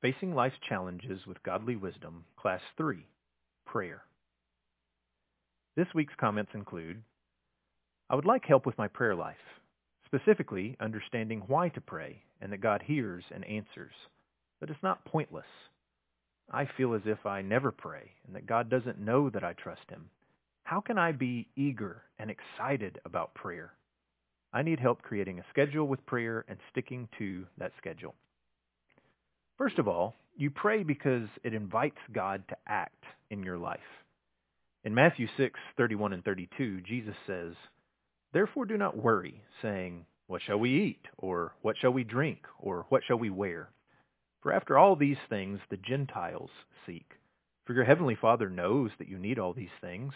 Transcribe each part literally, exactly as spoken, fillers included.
Facing Life's Challenges with Godly Wisdom, Class three, Prayer. This week's comments include, I would like help with my prayer life, specifically understanding why to pray and that God hears and answers, but it's not pointless. I feel as if I never pray and that God doesn't know that I trust Him. How can I be eager and excited about prayer? I need help creating a schedule with prayer and sticking to that schedule. First of all, you pray because it invites God to act in your life. In Matthew six, thirty-one and thirty-two, Jesus says, Therefore do not worry, saying, What shall we eat? Or what shall we drink? Or what shall we wear? For after all these things the Gentiles seek. For your heavenly Father knows that you need all these things.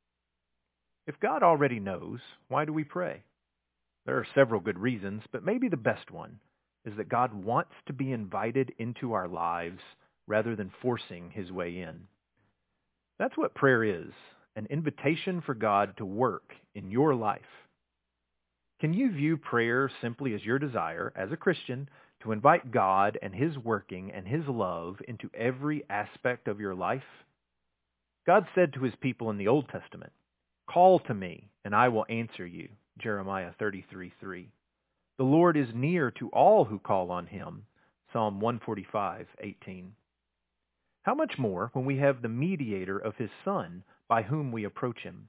If God already knows, why do we pray? There are several good reasons, but maybe the best one is that God wants to be invited into our lives rather than forcing His way in. That's what prayer is, an invitation for God to work in your life. Can you view prayer simply as your desire, as a Christian, to invite God and His working and His love into every aspect of your life? God said to His people in the Old Testament, Call to me, and I will answer you. Jeremiah thirty-three three. The Lord is near to all who call on Him. Psalm one forty-five eighteen. How much more when we have the mediator of His Son by whom we approach Him?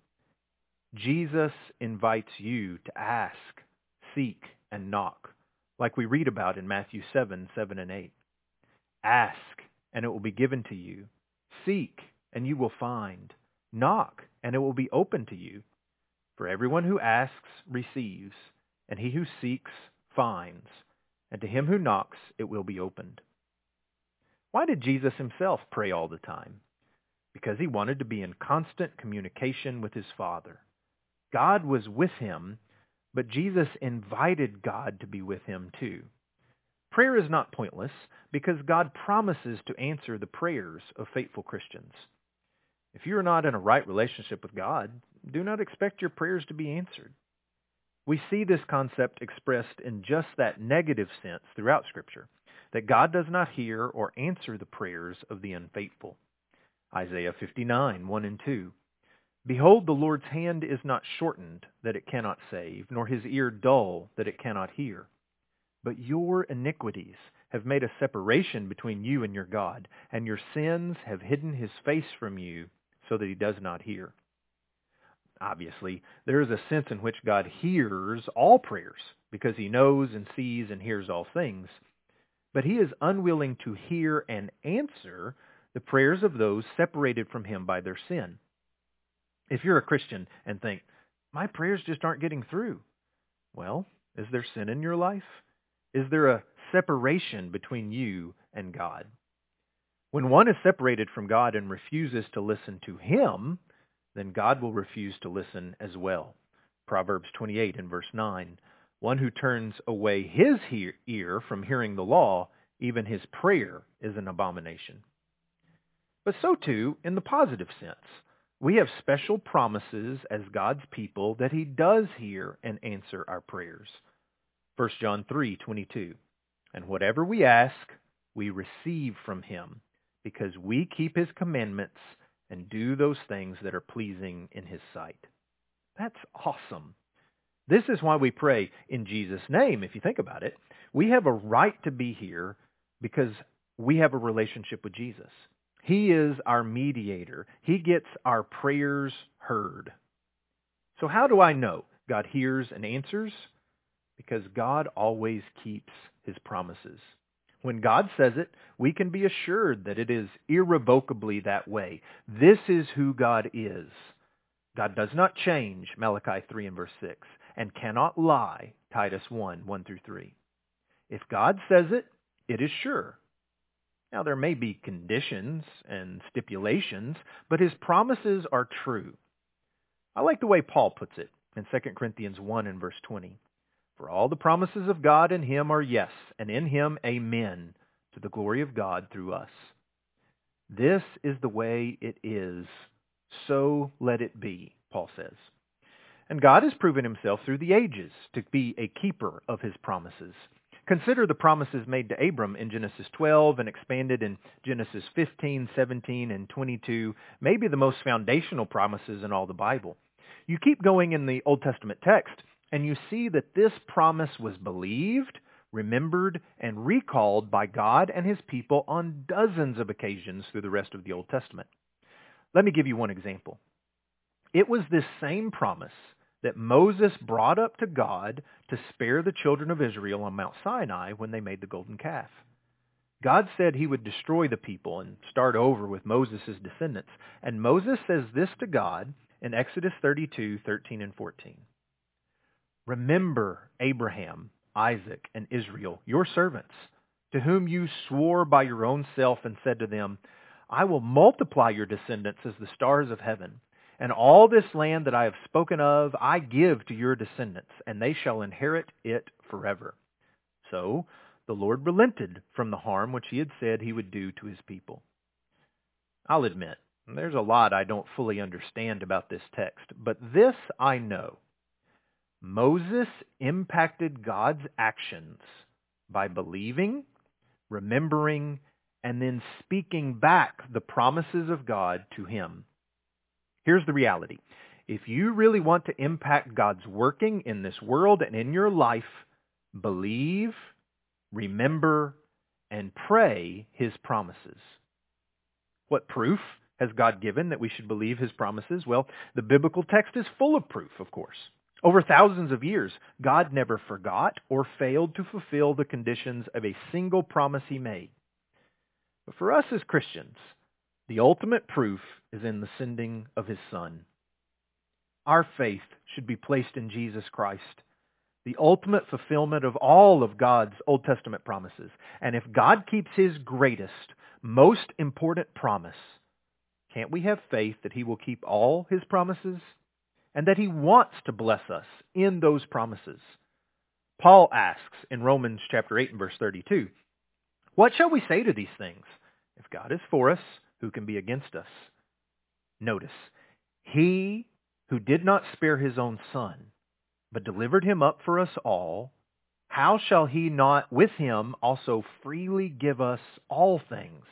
Jesus invites you to ask, seek, and knock, like we read about in Matthew seven, seven and eight. Ask, and it will be given to you. Seek, and you will find. Knock, and it will be open to you. For everyone who asks receives, and he who seeks finds, and to him who knocks it will be opened. Why did Jesus Himself pray all the time? Because He wanted to be in constant communication with His Father. God was with Him, but Jesus invited God to be with Him too. Prayer is not pointless because God promises to answer the prayers of faithful Christians. If you are not in a right relationship with God, do not expect your prayers to be answered. We see this concept expressed in just that negative sense throughout Scripture, that God does not hear or answer the prayers of the unfaithful. Isaiah fifty-nine, one and two. Behold, the Lord's hand is not shortened, that it cannot save, nor His ear dull, that it cannot hear. But your iniquities have made a separation between you and your God, and your sins have hidden His face from you, so that He does not hear. Obviously, there is a sense in which God hears all prayers, because He knows and sees and hears all things. But He is unwilling to hear and answer the prayers of those separated from Him by their sin. If you're a Christian and think, my prayers just aren't getting through, well, is there sin in your life? Is there a separation between you and God? When one is separated from God and refuses to listen to Him, then God will refuse to listen as well. Proverbs twenty-eight and verse nine. One who turns away his he- ear from hearing the law, even his prayer is an abomination. But so too, in the positive sense, we have special promises as God's people that He does hear and answer our prayers. First John three twenty-two. And whatever we ask, we receive from Him, because we keep His commandments and do those things that are pleasing in His sight. That's awesome. This is why we pray in Jesus' name, if you think about it. We have a right to be here because we have a relationship with Jesus. He is our mediator. He gets our prayers heard. So how do I know God hears and answers? Because God always keeps His promises. When God says it, we can be assured that it is irrevocably that way. This is who God is. God does not change, Malachi three and verse six, and cannot lie, Titus one, one through three. If God says it, it is sure. Now there may be conditions and stipulations, but His promises are true. I like the way Paul puts it in Second Corinthians one and verse twenty. For all the promises of God in Him are yes, and in Him amen, to the glory of God through us. This is the way it is, so let it be, Paul says. And God has proven Himself through the ages to be a keeper of His promises. Consider the promises made to Abram in Genesis twelve and expanded in Genesis fifteen, seventeen, and twenty-two, maybe the most foundational promises in all the Bible. You keep going in the Old Testament text, and you see that this promise was believed, remembered, and recalled by God and his people on dozens of occasions through the rest of the Old Testament. Let me give you one example. It was this same promise that Moses brought up to God to spare the children of Israel on Mount Sinai when they made the golden calf. God said he would destroy the people and start over with Moses' descendants. And Moses says this to God in Exodus thirty-two, thirteen and fourteen. Remember Abraham, Isaac, and Israel, your servants, to whom you swore by your own self and said to them, I will multiply your descendants as the stars of heaven. And all this land that I have spoken of, I give to your descendants, and they shall inherit it forever. So the Lord relented from the harm which he had said he would do to his people. I'll admit, there's a lot I don't fully understand about this text, but this I know. Moses impacted God's actions by believing, remembering, and then speaking back the promises of God to him. Here's the reality. If you really want to impact God's working in this world and in your life, believe, remember, and pray his promises. What proof has God given that we should believe his promises? Well, the biblical text is full of proof, of course. Over thousands of years, God never forgot or failed to fulfill the conditions of a single promise he made. But for us as Christians, the ultimate proof is in the sending of his Son. Our faith should be placed in Jesus Christ, the ultimate fulfillment of all of God's Old Testament promises. And if God keeps his greatest, most important promise, can't we have faith that he will keep all his promises and that he wants to bless us in those promises? Paul asks in Romans chapter eight and verse thirty-two, what shall we say to these things? If God is for us, who can be against us? Notice, he who did not spare his own son, but delivered him up for us all, how shall he not with him also freely give us all things?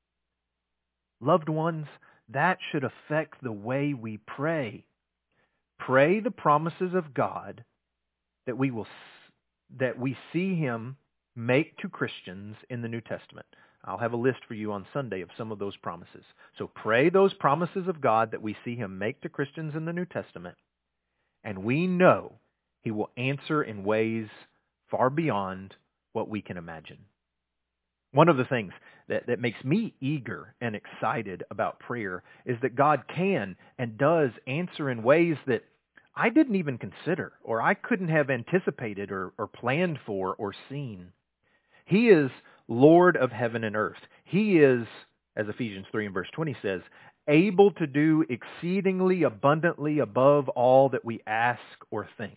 Loved ones, that should affect the way we pray. Pray the promises of God that we will that we see him make to Christians in the New Testament. I'll have a list for you on Sunday of some of those promises. So pray those promises of God that we see him make to Christians in the New Testament, and we know he will answer in ways far beyond what we can imagine. One of the things that, that makes me eager and excited about prayer is that God can and does answer in ways that I didn't even consider, or I couldn't have anticipated or, or planned for or seen. He is Lord of heaven and earth. He is, as Ephesians three and verse twenty says, able to do exceedingly abundantly above all that we ask or think.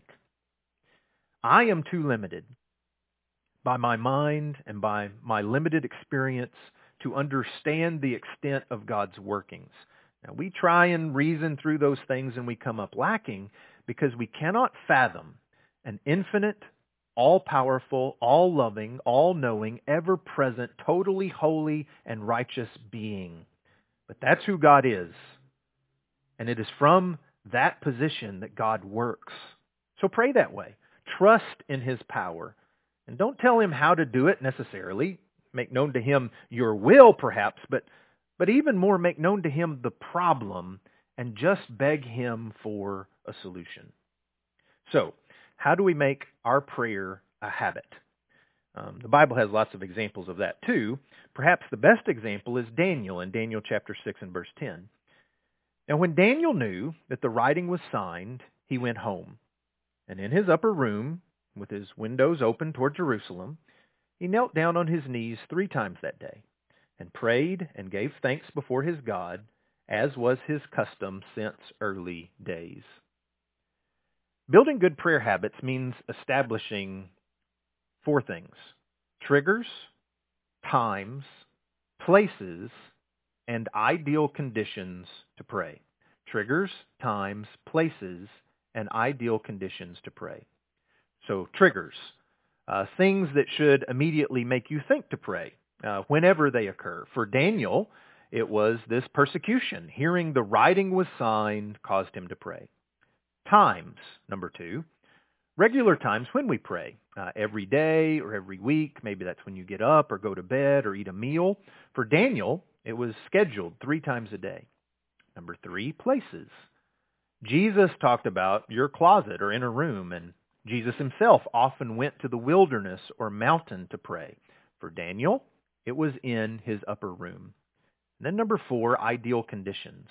I am too limited by my mind and by my limited experience to understand the extent of God's workings. Now, we try and reason through those things and we come up lacking because we cannot fathom an infinite, all-powerful, all-loving, all-knowing, ever-present, totally holy and righteous being. But that's who God is. And it is from that position that God works. So pray that way. Trust in his power. And don't tell him how to do it necessarily. Make known to him your will, perhaps, but, but even more, make known to him the problem and just beg him for a solution. So, how do we make our prayer a habit? Um, the Bible has lots of examples of that too. Perhaps the best example is Daniel in Daniel chapter six and verse ten. Now when Daniel knew that the writing was signed, he went home. And in his upper room, with his windows open toward Jerusalem, he knelt down on his knees three times that day and prayed and gave thanks before his God, as was his custom since early days. Building good prayer habits means establishing four things: triggers, times, places, and ideal conditions to pray. Triggers, times, places, and ideal conditions to pray. So triggers. Uh, things that should immediately make you think to pray uh, whenever they occur. For Daniel, it was this persecution. Hearing the writing was signed caused him to pray. Times, number two. Regular times when we pray, uh, every day or every week. Maybe that's when you get up or go to bed or eat a meal. For Daniel, it was scheduled three times a day. Number three, places. Jesus talked about your closet or inner room, and Jesus himself often went to the wilderness or mountain to pray. For Daniel, it was in his upper room. And then number four, ideal conditions.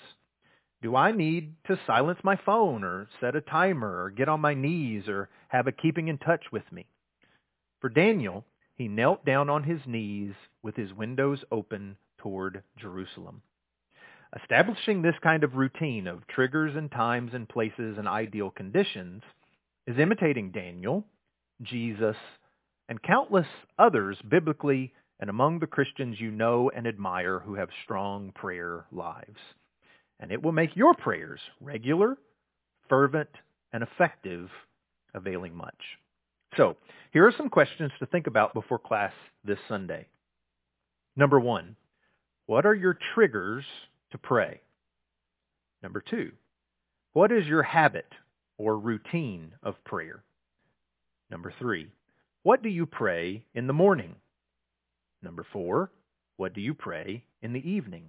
Do I need to silence my phone or set a timer or get on my knees or have a keeping in touch with me? For Daniel, he knelt down on his knees with his windows open toward Jerusalem. Establishing this kind of routine of triggers and times and places and ideal conditions is imitating Daniel, Jesus, and countless others biblically and among the Christians you know and admire who have strong prayer lives. And it will make your prayers regular, fervent, and effective, availing much. So, here are some questions to think about before class this Sunday. Number one, what are your triggers to pray? Number two, what is your habit or routine of prayer? Number three, what do you pray in the morning? Number four, what do you pray in the evening?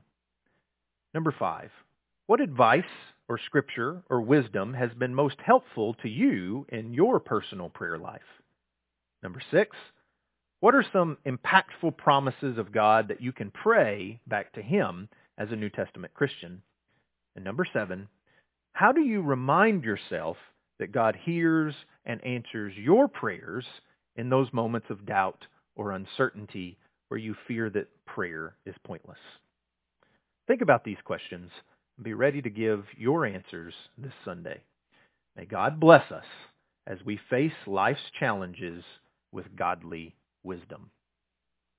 Number five, what advice or scripture or wisdom has been most helpful to you in your personal prayer life? Number six, what are some impactful promises of God that you can pray back to Him as a New Testament Christian? And number seven, how do you remind yourself that God hears and answers your prayers in those moments of doubt or uncertainty where you fear that prayer is pointless? Think about these questions and be ready to give your answers this Sunday. May God bless us as we face life's challenges with godly wisdom.